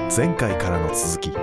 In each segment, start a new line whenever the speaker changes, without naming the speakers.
前回からの続き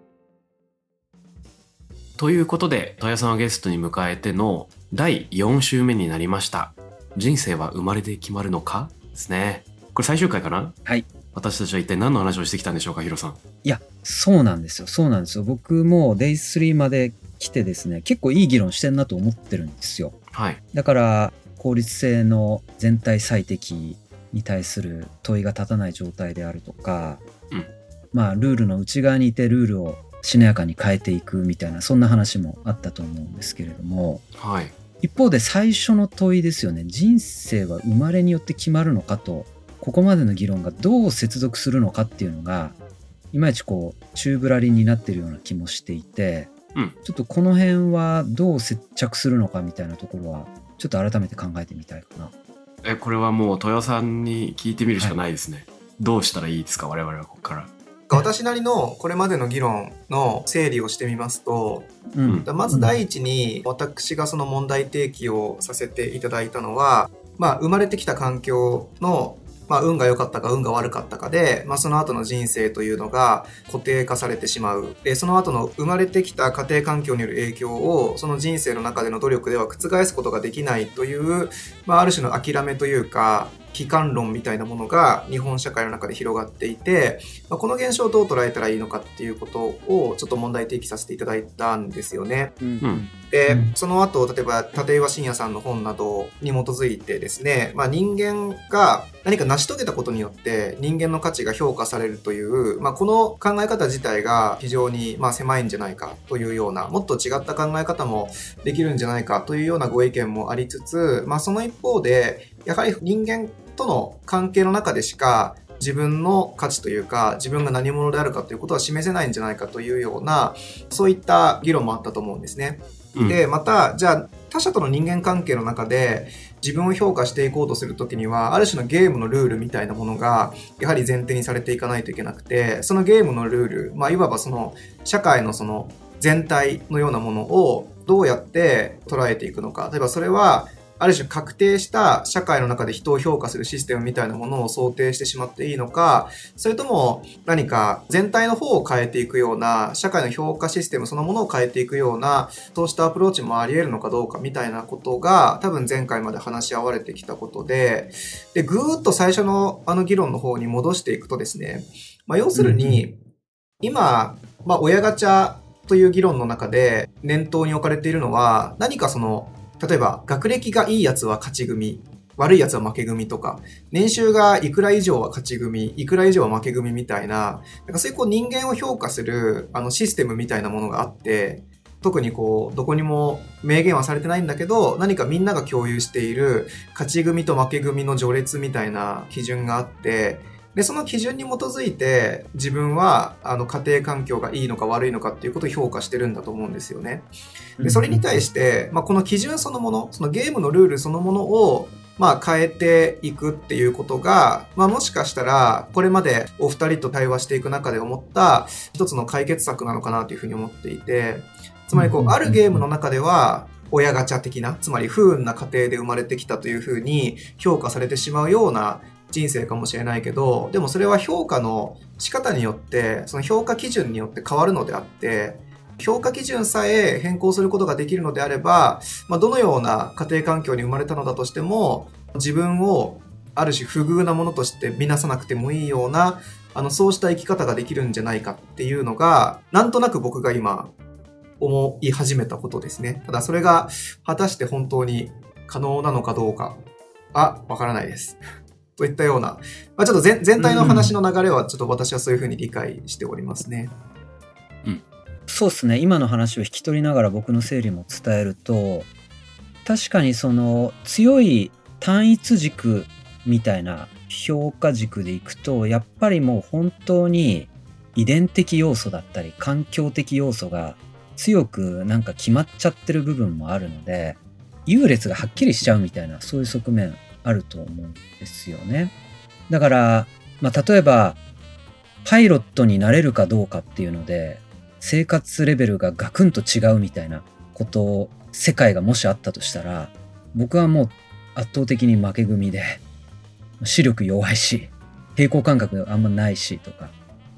ということで、戸谷さんをゲストに迎えての第4週目になりました。人生は生まれて決まるのかですね。これ最終回かな。
はい。
私たちは一体何の話をしてきたんでしょうか、ヒロさん。
いや、そうなんですよ。僕も Day3 まで来てですね、結構いい議論してんなと思ってるんですよ。
はい。
だから効率性の全体最適に対する問いが立たない状態であるとか、ルールの内側にいてルールをしなやかに変えていくみたいな、そんな話もあったと思うんですけれども、
はい。
一方で最初の問いですよね。人生は生まれによって決まるのかと、ここまでの議論がどう接続するのかっていうのがいまいち宙ぶらりんになってるような気もしていて、ちょっとこの辺はどう接着するのかみたいなところはちょっと改めて考えてみたいかな。
これはもう戸谷さんに聞いてみるしかないですね。はい、どうしたらいいですか、我々はここから。
私なりのこれまでの議論の整理をしてみますと、まず第一に私がその問題提起をさせていただいたのは、生まれてきた環境の運が良かったか運が悪かったかで、その後の人生というのが固定化されてしまう。で、その後の生まれてきた家庭環境による影響をその人生の中での努力では覆すことができないという、ある種の諦めというか悲観論みたいなものが日本社会の中で広がっていて、この現象をどう捉えたらいいのかっていうことをちょっと問題提起させていただいたんですよね。で、その後例えば立岩真也さんの本などに基づいてですね、人間が何か成し遂げたことによって人間の価値が評価されるという、この考え方自体が非常に狭いんじゃないかというような、もっと違った考え方もできるんじゃないかというようなご意見もありつつ、その一方でやはり人間との関係の中でしか自分の価値というか自分が何者であるかということは示せないんじゃないかというような、そういった議論もあったと思うんですね。で、またじゃあ他者との人間関係の中で自分を評価していこうとするときには、ある種のゲームのルールみたいなものがやはり前提にされていかないといけなくて、そのゲームのルール、いわばその社会のその全体のようなものをどうやって捉えていくのか。例えばそれはある種確定した社会の中で人を評価するシステムみたいなものを想定してしまっていいのか、それとも何か全体の方を変えていくような社会の評価システムそのものを変えていくような、そうしたアプローチもあり得るのかどうかみたいなことが多分前回まで話し合われてきたことで、ぐーっと最初の議論の方に戻していくとですね、要するに今、親ガチャという議論の中で念頭に置かれているのは、何かその例えば学歴がいいやつは勝ち組、悪いやつは負け組とか、年収がいくら以上は勝ち組、いくら以上は負け組みたいな、そういう人間を評価するシステムみたいなものがあって、特にどこにも明言はされてないんだけど、何かみんなが共有している勝ち組と負け組の序列みたいな基準があって、でその基準に基づいて自分は家庭環境がいいのか悪いのかっていうことを評価してるんだと思うんですよね。でそれに対して、この基準そのもの、そのゲームのルールそのものを変えていくっていうことが、もしかしたらこれまでお二人と対話していく中で思った一つの解決策なのかなというふうに思っていて、つまりあるゲームの中では親ガチャ的な、つまり不運な家庭で生まれてきたというふうに評価されてしまうような人生かもしれないけど、でもそれは評価の仕方によって、その評価基準によって変わるのであって、評価基準さえ変更することができるのであれば、どのような家庭環境に生まれたのだとしても、自分をある種不遇なものとして見なさなくてもいいような、そうした生き方ができるんじゃないかっていうのが、なんとなく僕が今思い始めたことですね。ただそれが果たして本当に可能なのかどうかわからないです。といったような、ちょっと全体の話の流れはちょっと私はそういうふうに理解しておりますね。
そうですね。今の話を引き取りながら僕の整理も伝えると、確かにその強い単一軸みたいな評価軸でいくと、やっぱりもう本当に遺伝的要素だったり環境的要素が強く決まっちゃってる部分もあるので、優劣がはっきりしちゃうみたいな、そういう側面あると思うんですよね。だから、例えばパイロットになれるかどうかっていうので生活レベルがガクンと違うみたいなことを世界がもしあったとしたら、僕はもう圧倒的に負け組で、視力弱いし平衡感覚あんまないしとか、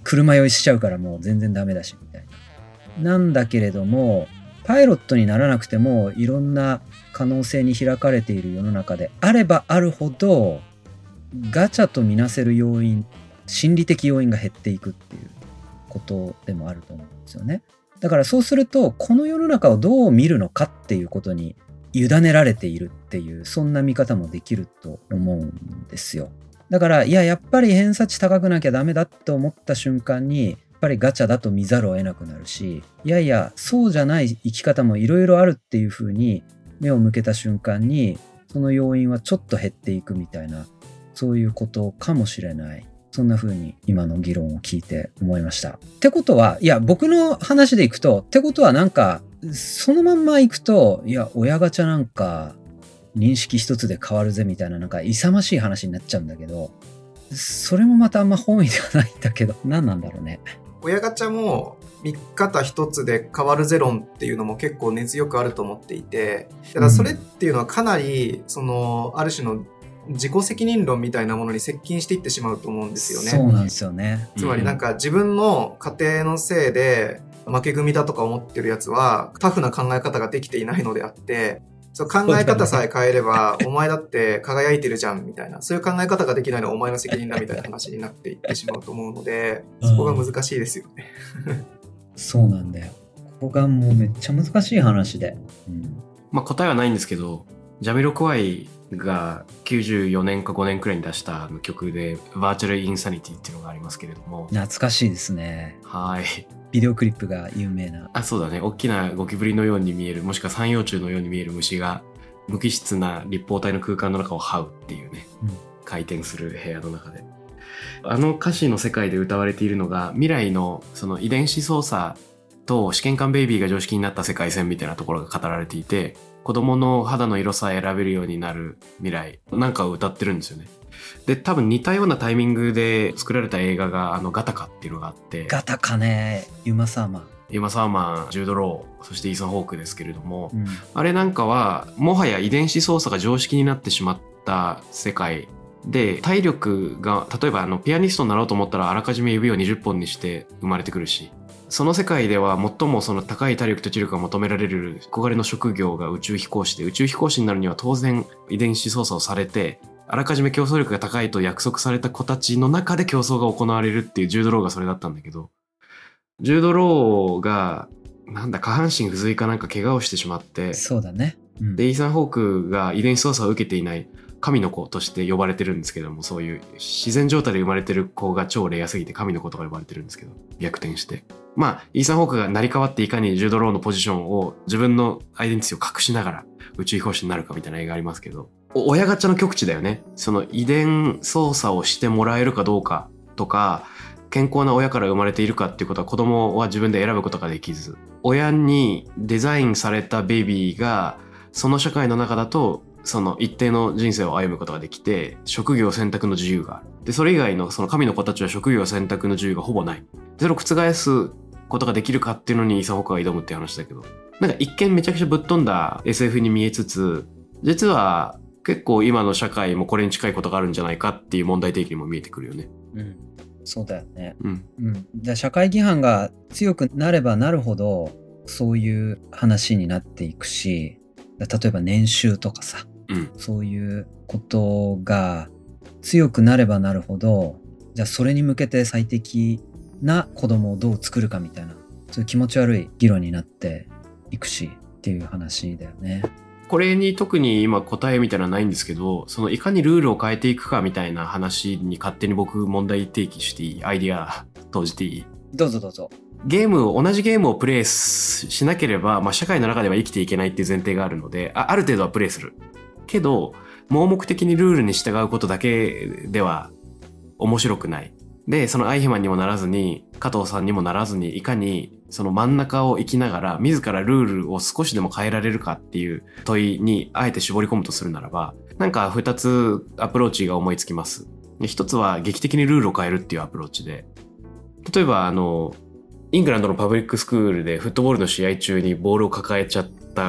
車酔いしちゃうからもう全然ダメだしみたいな。なんだけれどもパイロットにならなくてもいろんな可能性に開かれている世の中であればあるほどガチャとみなせる要因、心理的要因が減っていくっていうことでもあると思うんですよね。だからそうするとこの世の中をどう見るのかっていうことに委ねられているっていうそんな見方もできると思うんですよ。だからやっぱり偏差値高くなきゃダメだって思った瞬間にやっぱりガチャだと見ざるを得なくなるし、そうじゃない生き方もいろいろあるっていう風に目を向けた瞬間にその要因はちょっと減っていくみたいな、そういうことかもしれない。そんな風に今の議論を聞いて思いました。ってことは僕の話でいくとってことはなんかそのまんまいくと親ガチャなんか認識一つで変わるぜみたいななんか勇ましい話になっちゃうんだけど、それもまたあんま本意ではないんだけど何なんだろうね。
親ガチャも見方一つで変わるゼロンっていうのも結構根強くあると思っていて、だからそれっていうのはかなりある種の自己責任論みたいなものに接近していってしまうと思うんですよね。
そうなんですよね。
つまりなんか自分の家庭のせいで負け組だとか思ってるやつはタフな考え方ができていないのであって、そう考え方さえ変えればお前だって輝いてるじゃんみたいな、そういう考え方ができないのはお前の責任だみたいな話になっていってしまうと思うので、そこが難しいですよね。
そうなんだよ。ここがもうめっちゃ難しい話で、
答えはないんですけど、ジャミロクワイが94年か5年くらいに出した曲でバーチャルインサニティっていうのがありますけれども、
懐かしいですね。
はい、
ビデオクリップが有名な。
そうだね。大きなゴキブリのように見える、もしくは三葉虫のように見える虫が無機質な立方体の空間の中を這うっていうね、回転する部屋の中で歌詞の世界で歌われているのが未来のその遺伝子操作と試験管ベイビーが常識になった世界線みたいなところが語られていて、子供の肌の色さえ選べるようになる未来なんかを歌ってるんですよね。で多分似たようなタイミングで作られた映画がガタカっていうのがあって、
ガタカね、ユマ・サーマン、
ジュード・ロー、そしてイーサン・ホークですけれども、あれなんかはもはや遺伝子操作が常識になってしまった世界で、体力が例えばピアニストになろうと思ったらあらかじめ指を20本にして生まれてくるし、その世界では最もその高い体力と知力が求められる憧れの職業が宇宙飛行士で、宇宙飛行士になるには当然遺伝子操作をされてあらかじめ競争力が高いと約束された子たちの中で競争が行われるっていうジュード・ローがそれだったんだけど、ジュード・ローが下半身不随かなんか怪我をしてしまって、
そうだね、
でイーサン・ホークが遺伝子操作を受けていない神の子として呼ばれてるんですけども、そういう自然状態で生まれてる子が超レアすぎて神の子とか呼ばれてるんですけど、逆転してイーサン・ホークが成り代わっていかにジュード・ローのポジションを自分のアイデンティティを隠しながら宇宙飛行士になるかみたいな映画ありますけど、親ガチャの極致だよね。その遺伝操作をしてもらえるかどうかとか、健康な親から生まれているかっていうことは子供は自分で選ぶことができず、親にデザインされたベビーがその社会の中だとその一定の人生を歩むことができて、職業選択の自由がある。でそれ以外のその神の子たちは職業選択の自由がほぼない。それを覆すことができるかっていうのにイーサン・ホークが挑むっていう話だけど、なんか一見めちゃくちゃぶっ飛んだ SF に見えつつ、実は結構今の社会もこれに近いことがあるんじゃないかっていう問題提起にも見えてくるよね。
そうだよね。じゃあ社会規範が強くなればなるほどそういう話になっていくし、例えば年収とかさ、そういうことが強くなればなるほど、じゃあそれに向けて最適な子供をどう作るかみたいな、そういう気持ち悪い議論になっていくしっていう話だよね。
これに特に今答えみたいなのはないんですけど、そのいかにルールを変えていくかみたいな話に勝手に僕問題提起していい？アイディア投じていい？
どうぞどうぞ。
同じゲームをプレイしなければ、社会の中では生きていけないっていう前提があるので、ある程度はプレイするけど、盲目的にルールに従うことだけでは面白くない。でそのアイヒマンにもならずに加藤さんにもならずに、いかにその真ん中を生きながら自らルールを少しでも変えられるかっていう問いにあえて絞り込むとするならば、なんか2つアプローチが思いつきます。一つは劇的にルールを変えるっていうアプローチで、例えばイングランドのパブリックスクールでフットボールの試合中にボールを抱えちゃった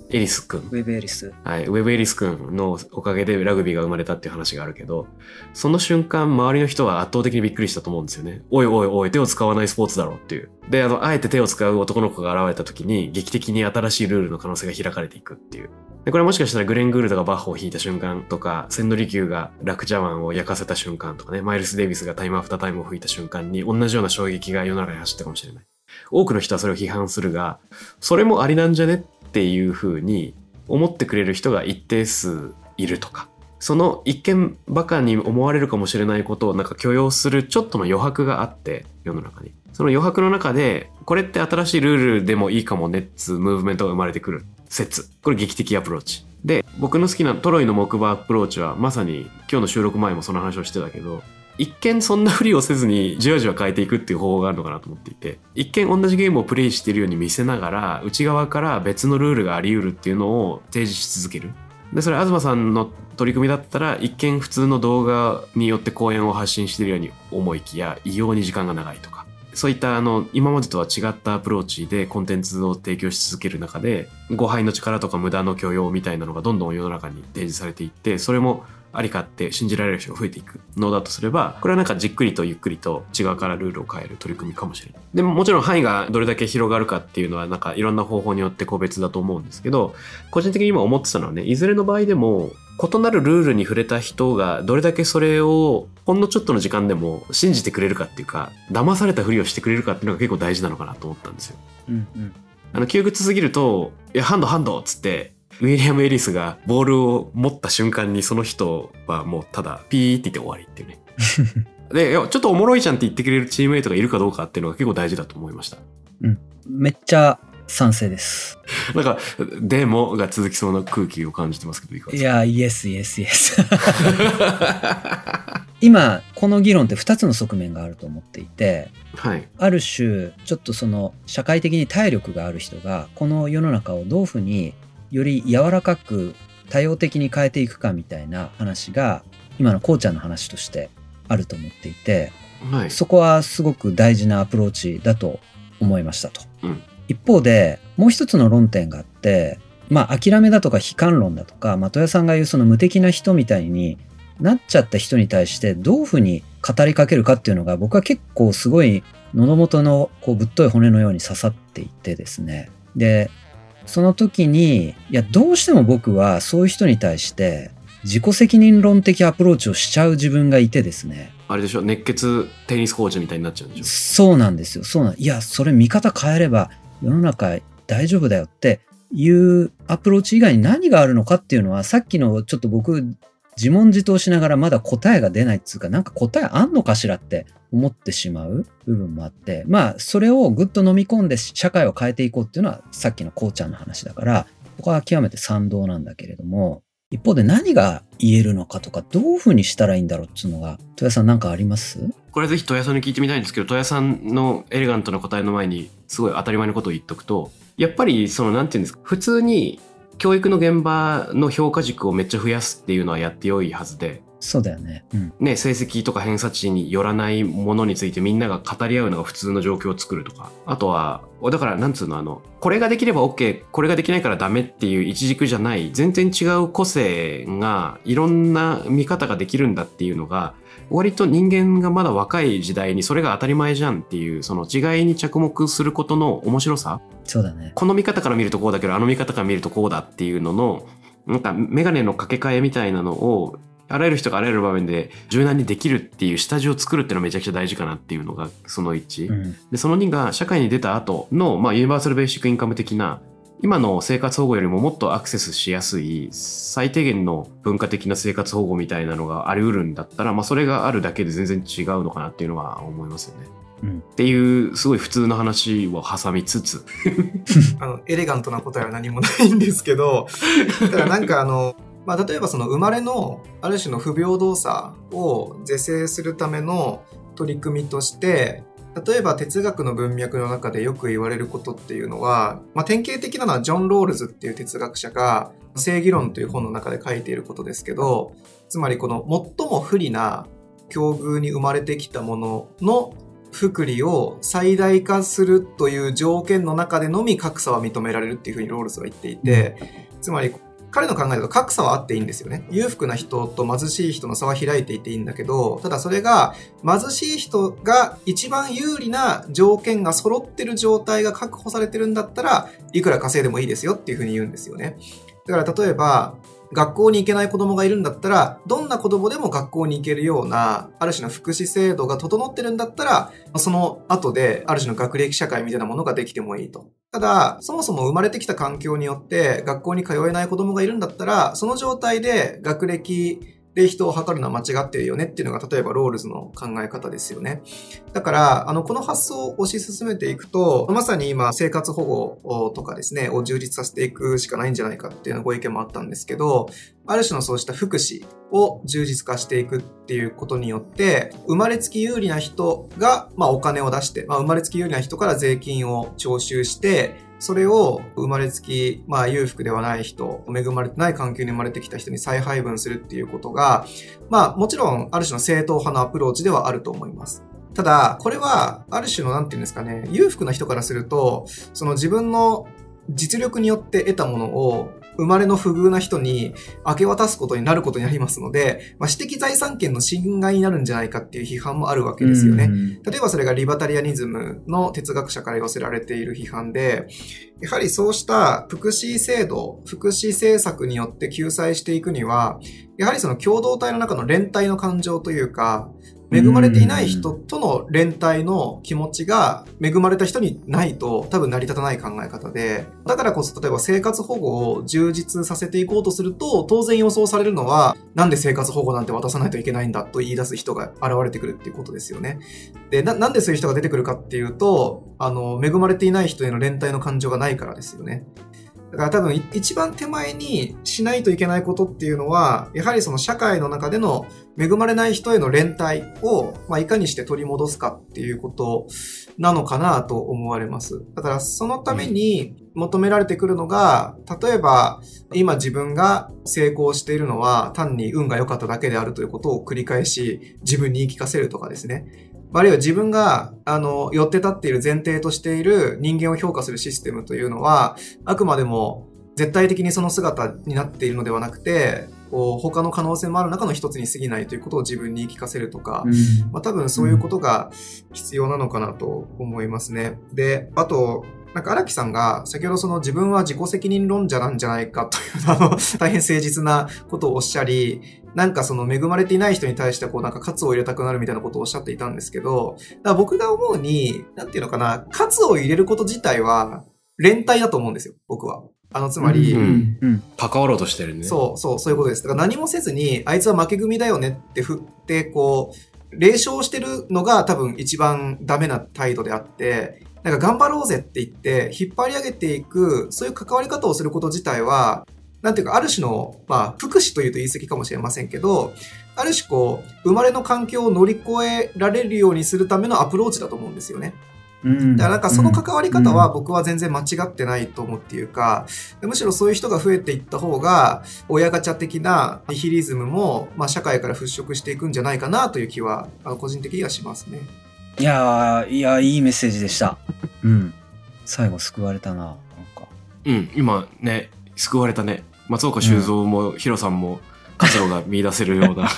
エリス君。
ウェブエリス。
はい。ウェブエリス君のおかげでラグビーが生まれたっていう話があるけど、その瞬間、周りの人は圧倒的にびっくりしたと思うんですよね。おいおいおい、手を使わないスポーツだろっていう。で、あえて手を使う男の子が現れた時に、劇的に新しいルールの可能性が開かれていくっていう。で、これもしかしたらグレン・グールドがバッハを弾いた瞬間とか、千利休がラクジャワンを焼かせた瞬間とかね、マイルス・デイビスがタイムアフタータイムを吹いた瞬間に、同じような衝撃が世の中に走ったかもしれない。多くの人はそれを批判するが、それもありなんじゃねっていう風に思ってくれる人が一定数いるとか、その一見バカに思われるかもしれないことをなんか許容するちょっとの余白があって、世の中にその余白の中でこれって新しいルールでもいいかもねっつムーブメントが生まれてくる説、これ劇的アプローチで、僕の好きなトロイの木馬アプローチはまさに今日の収録前もその話をしてたけど、一見そんなふりをせずにじわじわ変えていくっていう方法があるのかなと思っていて、一見同じゲームをプレイしているように見せながら内側から別のルールがあり得るっていうのを提示し続ける。でそれ東さんの取り組みだったら一見普通の動画によって講演を発信しているように思いきや異様に時間が長いとか、そういった今までとは違ったアプローチでコンテンツを提供し続ける中で、誤配の力とか無駄の許容みたいなのがどんどん世の中に提示されていって、それもありかって信じられる人が増えていくのだとすれば、これはなんかじっくりとゆっくりと内側からルールを変える取り組みかもしれない。でももちろん範囲がどれだけ広がるかっていうのはなんかいろんな方法によって個別だと思うんですけど、個人的に今思ってたのはね、いずれの場合でも異なるルールに触れた人がどれだけそれをほんのちょっとの時間でも信じてくれるかっていうか、騙されたふりをしてくれるかっていうのが結構大事なのかなと思ったんですよ。窮屈すぎると、いやハンドっつってウィリアム・エリスがボールを持った瞬間にその人はもうただピーって言って終わりっていうねで、ちょっとおもろいじゃんって言ってくれるチームメイトがいるかどうかっていうのが結構大事だと思いました。
めっちゃ賛成です。
なんかでもが続きそうな空気を感じてますけど、いかがですか？
いや、イエス今この議論って2つの側面があると思っていて、
はい、
ある種ちょっとその社会的に体力がある人がこの世の中をどういうふうにより柔らかく多様的に変えていくかみたいな話が今のこうちゃんの話としてあると思っていて、
はい、
そこはすごく大事なアプローチだと思いましたと、一方でもう一つの論点があって、諦めだとか悲観論だとか、戸谷さんが言うその無敵な人みたいになっちゃった人に対してどういうふうに語りかけるかっていうのが、僕は結構すごい喉元のこうぶっとい骨のように刺さっていてですね。でその時に、いやどうしても僕はそういう人に対して自己責任論的アプローチをしちゃう自分がいてですね。
あれでしょ、熱血テニスコーチみたいになっちゃうんでしょ。
そうなんですよ。いやそれ見方変えれば世の中大丈夫だよっていうアプローチ以外に何があるのかっていうのは、さっきのちょっと僕自問自答しながらまだ答えが出ないっていうか、なんか答えあんのかしらって思ってしまう部分もあって、それをぐっと飲み込んで社会を変えていこうっていうのはさっきのこうちゃんの話だから、僕は極めて賛同なんだけれども、一方で何が言えるのかとか、どういうふうにしたらいいんだろうっていうのが、戸谷さんなんかあります？
これぜひ戸谷さんに聞いてみたいんですけど、戸谷さんのエレガントな答えの前にすごい当たり前のことを言っとくと、やっぱりそのなんていうんですか、普通に教育の現場の評価軸をめっちゃ増やすっていうのはやってよいはずで、
そうだよね。
成績とか偏差値によらないものについてみんなが語り合うのが普通の状況を作るとか、あとはだからなんつうの、これができれば OK、 これができないからダメっていう一軸じゃない全然違う個性がいろんな見方ができるんだっていうのが、割と人間がまだ若い時代にそれが当たり前じゃんっていう、その違いに着目することの面白さ。
そうだね。
この見方から見るとこうだけど、あの見方から見るとこうだっていうののなんかメガネの掛け替えみたいなのをあらゆる人があらゆる場面で柔軟にできるっていう下地を作るっていうのはめちゃくちゃ大事かなっていうのがその1、でその2が社会に出た後の、ユニバーサルベーシックインカム的な今の生活保護よりももっとアクセスしやすい最低限の文化的な生活保護みたいなのがあり得るんだったら、それがあるだけで全然違うのかなっていうのは思いますよね。っていうすごい普通の話を挟みつつ
エレガントな答えは何もないんですけど、ただなんか例えばその生まれのある種の不平等さを是正するための取り組みとして、例えば哲学の文脈の中でよく言われることっていうのは、典型的なのはジョン・ロールズっていう哲学者が正義論という本の中で書いていることですけど、つまりこの最も不利な境遇に生まれてきたものの福利を最大化するという条件の中でのみ格差は認められるっていうふうにロールズは言っていて、つまり彼の考えだと格差はあっていいんですよね。裕福な人と貧しい人の差は開いていていいんだけど、ただそれが貧しい人が一番有利な条件が揃ってる状態が確保されてるんだったらいくら稼いでもいいですよっていうふうに言うんですよね。だから例えば学校に行けない子供がいるんだったら、どんな子供でも学校に行けるようなある種の福祉制度が整ってるんだったら、その後である種の学歴社会みたいなものができてもいいと。ただそもそも生まれてきた環境によって学校に通えない子供がいるんだったら、その状態で学歴で人を測るのは間違ってるよねっていうのが例えばロールズの考え方ですよね。だからこの発想を推し進めていくと、まさに今生活保護とかですねを充実させていくしかないんじゃないかっていうご意見もあったんですけど、ある種のそうした福祉を充実化していくっていうことによって、生まれつき有利な人がお金を出して、生まれつき有利な人から税金を徴収して、それを生まれつき、裕福ではない人、恵まれてない環境に生まれてきた人に再配分するっていうことが、もちろんある種の正統派のアプローチではあると思います。ただ、これはある種のなんていうんですかね、裕福な人からすると、その自分の実力によって得たものを生まれの不遇な人に明け渡すことになることになりますので、私的財産権の侵害になるんじゃないかっていう批判もあるわけですよね。例えばそれがリバタリアニズムの哲学者から寄せられている批判で、やはりそうした福祉制度、福祉政策によって救済していくには、やはりその共同体の中の連帯の感情というか、恵まれていない人との連帯の気持ちが恵まれた人にないと多分成り立たない考え方で、だからこそ例えば生活保護を充実させていこうとすると、当然予想されるのは、なんで生活保護なんて渡さないといけないんだと言い出す人が現れてくるっていうことですよね。で、なんでそういう人が出てくるかっていうと、恵まれていない人への連帯の感情がないからですよね。だから多分一番手前にしないといけないことっていうのは、やはりその社会の中での恵まれない人への連帯を、いかにして取り戻すかっていうことなのかなと思われます。だからそのために求められてくるのが、例えば今自分が成功しているのは単に運が良かっただけであるということを繰り返し自分に言い聞かせるとかですね。あるいは自分が寄って立っている前提としている人間を評価するシステムというのは、あくまでも絶対的にその姿になっているのではなくて、他の可能性もある中の一つに過ぎないということを自分に言い聞かせるとか、多分そういうことが必要なのかなと思いますね。で、あと荒木さんが先ほどその自分は自己責任論者なんじゃないかという大変誠実なことをおっしゃり、その恵まれていない人に対して喝を入れたくなるみたいなことをおっしゃっていたんですけど、だから僕が思うに、喝を入れること自体は連帯だと思うんですよ、僕は。つまり、
関わろうとしてるね。
そういうことです。だから何もせずに、あいつは負け組だよねって振って、冷笑してるのが多分一番ダメな態度であって、頑張ろうぜって言って引っ張り上げていく、そういう関わり方をすること自体は、ある種の、福祉というと言い過ぎかもしれませんけど、ある種生まれの環境を乗り越えられるようにするためのアプローチだと思うんですよね。だからその関わり方は僕は全然間違ってないと思うっていうか、むしろそういう人が増えていった方が、親ガチャ的なニヒリズムも、社会から払拭していくんじゃないかなという気は、個人的にはしますね。
いやいいメッセージでした。最後救われたな。
今ね、救われたね。松岡修造もヒロさんも活路が見出せるような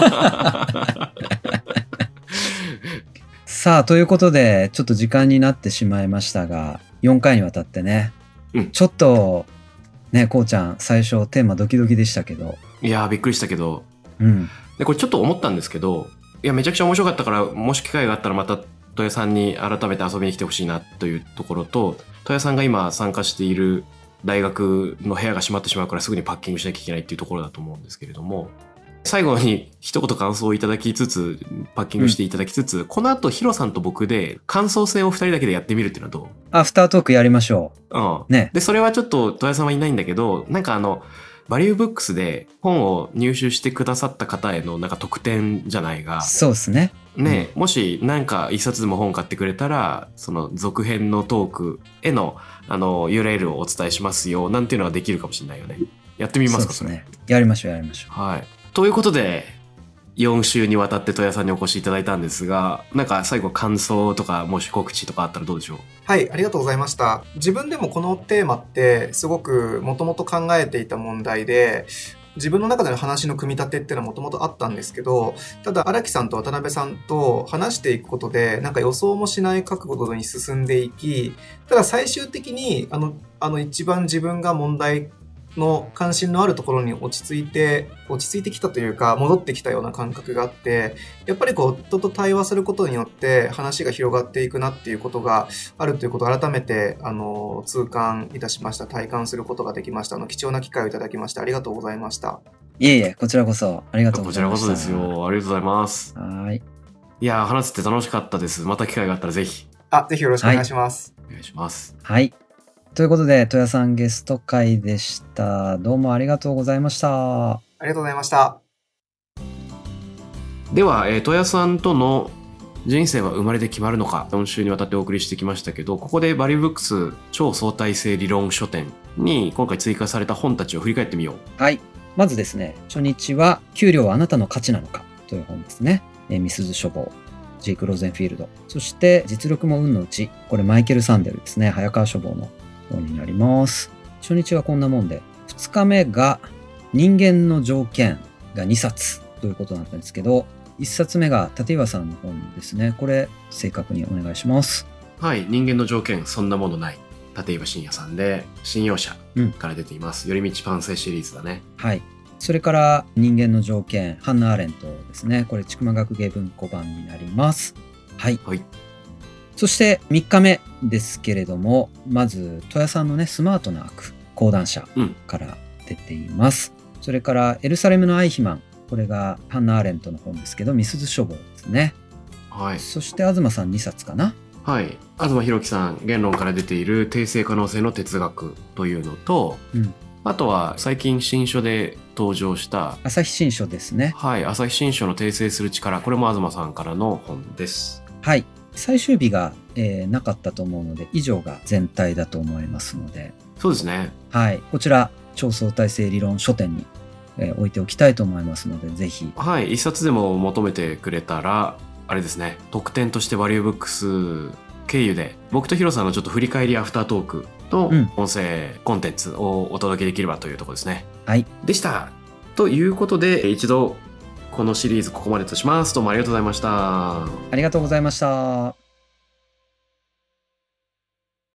さあ、ということでちょっと時間になってしまいましたが、4回にわたってね、ちょっとね、こうちゃん最初テーマドキドキでしたけど、
いやびっくりしたけど、でこれちょっと思ったんですけど、いやめちゃくちゃ面白かったから、もし機会があったらまた戸谷さんに改めて遊びに来てほしいなというところと、戸谷さんが今参加している大学の部屋が閉まってしまうからすぐにパッキングしなきゃいけないっていうところだと思うんですけれども、最後に一言感想をいただきつつ、パッキングしていただきつつ、この後ヒロさんと僕で感想戦を2人だけでやってみるっていうのはどう？
アフタートークやりましょう。ね。
でそれはちょっと戸谷さんはいないんだけど、バリューブックスで本を入手してくださった方への特典じゃないが、
そうですね。
もし一冊でも本買ってくれたら、その続編のトークへのURL をお伝えしますよなんていうのができるかもしれないよね。やってみますか？
そうですね。やりましょう。
はい。ということで 4週にわたって戸谷さんにお越しいただいたんですが、なんか最後感想とかもし告知とかあったらどうでしょう？
はい、ありがとうございました。自分でもこのテーマってすごくもともと考えていた問題で、自分の中での話の組み立てっていうのはもともとあったんですけど、ただ荒木さんと渡辺さんと話していくことで、なんか予想もしない角度に進んでいき、ただ最終的に一番自分が問題の関心のあるところに落ち着いてきたというか、戻ってきたような感覚があって、やっぱりこう人と対話することによって話が広がっていくなっていうことがあるということを改めて痛感いたしました。体感することができました。貴重な機会をいただきましてありがとうございました。
いえいえ、こちらこそありがとうございました。
こちらこそですよ。ありがとうございます。
はい。
いや、話して楽しかったです。また機会があったらぜひ。
ぜひよろしくお願いします。
お願いします。
はい。ということで、戸谷さんゲスト会でした。どうもありがとうございました。
ありがとうございました。
では、戸谷さんとの人生は生まれて決まるのか、4週にわたってお送りしてきましたけど、ここでバリューブックス超相対性理論書店に今回追加された本たちを振り返ってみよう。
はい。まずですね、初日は給料はあなたの価値なのかという本ですね。みすゞ書房、ジェイク・ローゼンフィールド。そして実力も運のうち、これマイケル・サンデルですね。早川書房の本になります。初日はこんなもんで、2日目が人間の条件が2冊ということだったんですけど、1冊目が立岩さんの本ですね。これ正確にお願いします。
はい、人間の条件そんなものない、立岩真也さんで、新陽社から出ています。寄り道パンセシリーズだね。
はい。それから人間の条件、ハンナ・アーレントですね。これ千曲学芸文庫版になります。はい。
はい。
そして3日目ですけれども、まず戸谷さんのね、スマートな悪講談社から出ています。それからエルサレムのアイヒマン、これがハンナ・アーレントの本ですけど、みすゞ書房ですね。
はい。
そして東さん2冊かな。
はい。東博樹さん、言論から出ている定性可能性の哲学というのと、あとは最近新書で登場した
朝日新書ですね。
はい、朝日新書の訂正する力、これも東さんからの本です。
はい。最終日が、なかったと思うので、以上が全体だと思いますので。
そうですね。
はい。こちら、超相対性理論書店に、置いておきたいと思いますので、ぜひ。
はい。一冊でも求めてくれたら、あれですね。特典としてバリューブックス経由で、僕とヒロさんのちょっと振り返りアフタートークと音声コンテンツをお届けできればというところですね。
はい。
でした。ということで、一度このシリーズここまでとします。どうもありがとうございました。
ありがとうございました。